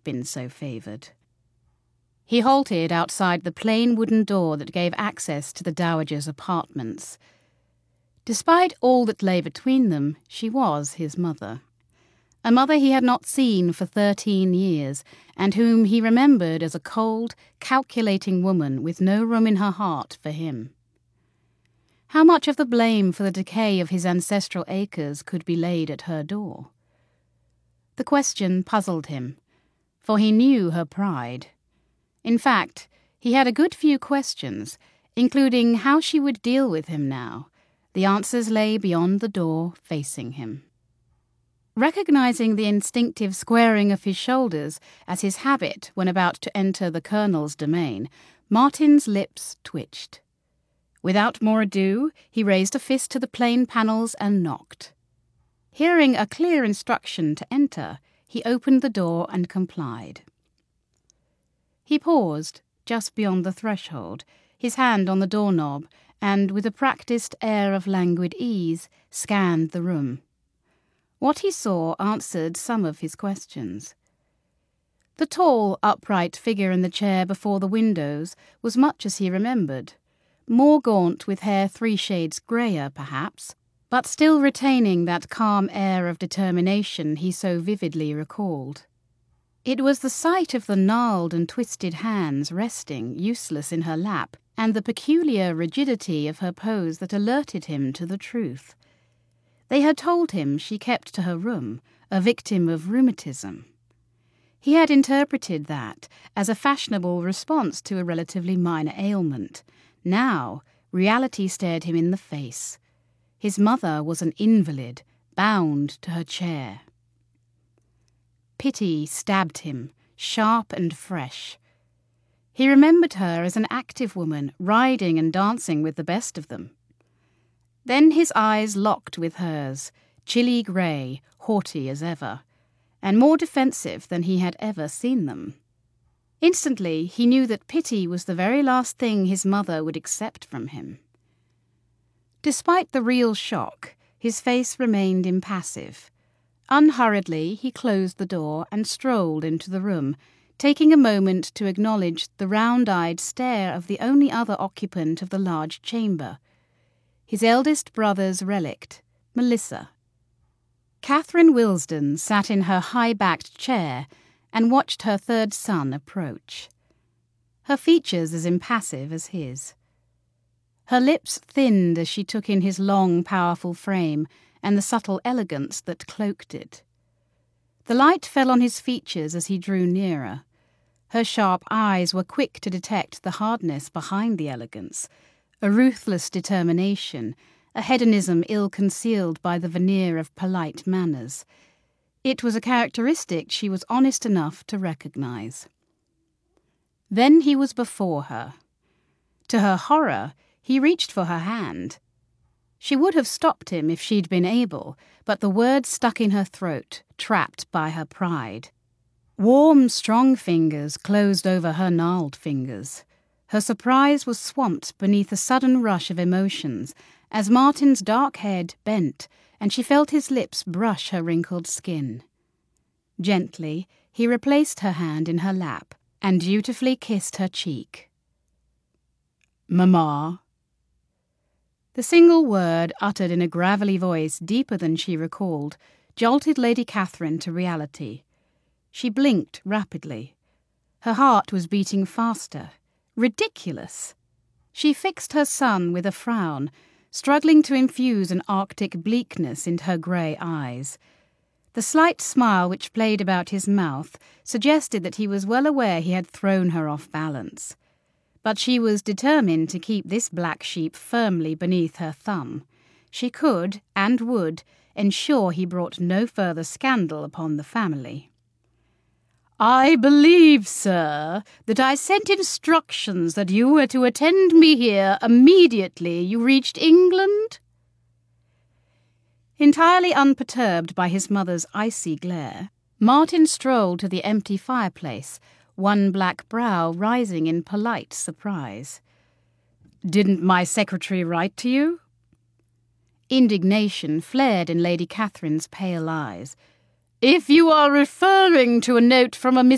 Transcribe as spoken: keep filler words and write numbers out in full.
been so favoured. He halted outside the plain wooden door that gave access to the dowager's apartments. Despite all that lay between them, she was his mother. A mother he had not seen for thirteen years, and whom he remembered as a cold, calculating woman with no room in her heart for him. How much of the blame for the decay of his ancestral acres could be laid at her door? The question puzzled him, for he knew her pride. In fact, he had a good few questions, including how she would deal with him now. The answers lay beyond the door, facing him. Recognizing the instinctive squaring of his shoulders as his habit when about to enter the Colonel's domain, Martin's lips twitched. Without more ado, he raised a fist to the plain panels and knocked. Hearing a clear instruction to enter, he opened the door and complied. He paused, just beyond the threshold, his hand on the doorknob, and, with a practised air of languid ease, scanned the room. What he saw answered some of his questions. The tall, upright figure in the chair before the windows was much as he remembered, more gaunt with hair three shades greyer, perhaps, but still retaining that calm air of determination he so vividly recalled. It was the sight of the gnarled and twisted hands resting, useless, in her lap, and the peculiar rigidity of her pose that alerted him to the truth. They had told him she kept to her room, a victim of rheumatism. He had interpreted that as a fashionable response to a relatively minor ailment. Now, reality stared him in the face. His mother was an invalid, bound to her chair. Pity stabbed him, sharp and fresh. He remembered her as an active woman, riding and dancing with the best of them. Then his eyes locked with hers, chilly grey, haughty as ever, and more defensive than he had ever seen them. Instantly he knew that pity was the very last thing his mother would accept from him. Despite the real shock, his face remained impassive. Unhurriedly, he closed the door and strolled into the room, taking a moment to acknowledge the round-eyed stare of the only other occupant of the large chamber, his eldest brother's relict, Melissa. Catherine Willesden sat in her high-backed chair and watched her third son approach, her features as impassive as his. Her lips thinned as she took in his long, powerful frame and the subtle elegance that cloaked it. The light fell on his features as he drew nearer. Her sharp eyes were quick to detect the hardness behind the elegance, a ruthless determination, a hedonism ill-concealed by the veneer of polite manners. It was a characteristic she was honest enough to recognize. Then he was before her. To her horror, he reached for her hand. She would have stopped him if she'd been able, but the words stuck in her throat, trapped by her pride. Warm, strong fingers closed over her gnarled fingers. Her surprise was swamped beneath a sudden rush of emotions as Martin's dark head bent and she felt his lips brush her wrinkled skin. Gently, he replaced her hand in her lap and dutifully kissed her cheek. "Mamma." The single word, uttered in a gravelly voice deeper than she recalled, jolted Lady Catherine to reality. She blinked rapidly. Her heart was beating faster. Ridiculous! She fixed her son with a frown, struggling to infuse an arctic bleakness into her grey eyes. The slight smile which played about his mouth suggested that he was well aware he had thrown her off balance. But she was determined to keep this black sheep firmly beneath her thumb. She could, and would, ensure he brought no further scandal upon the family. "I believe, sir, that I sent instructions that you were to attend me here immediately you reached England?" Entirely unperturbed by his mother's icy glare, Martin strolled to the empty fireplace, one black brow rising in polite surprise. "Didn't my secretary write to you?" Indignation flared in Lady Catherine's pale eyes. "If you are referring to a note from a Miss